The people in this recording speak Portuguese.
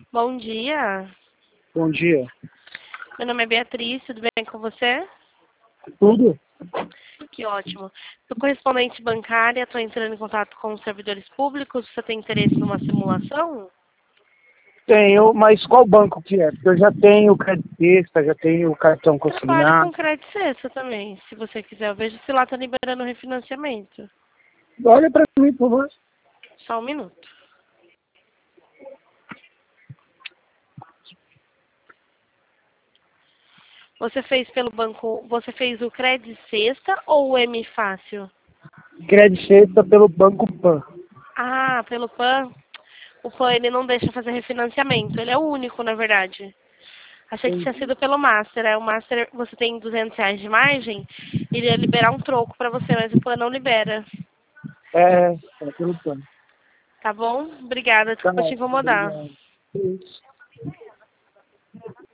Bom dia. Bom dia. Meu nome é Beatriz, tudo bem com você? Tudo? Que ótimo. Sou correspondente bancária, estou entrando em contato com os servidores públicos. Você tem interesse numa simulação? Tenho, mas qual banco que é? Porque eu já tenho crédito Pix, já tenho cartão Trabalho com consignado. crédito Cesta também, se você quiser. Eu vejo se lá está liberando refinanciamento. Olha para mim, por favor. Só um minuto. Você fez pelo banco, você fez o Crédito Cesta ou o M Fácil? Crédito Sexta pelo Banco Pan. Ah, pelo PAN. O PAN ele não deixa fazer refinanciamento. Ele é o único, na verdade. Achei que tinha sido pelo Master. O Master, você tem R$ 200 de margem, ele ia liberar um troco para você, mas o PAN não libera. É pelo Pan. Tá bom? Obrigada. Tá, Desculpa te incomodar. obrigado.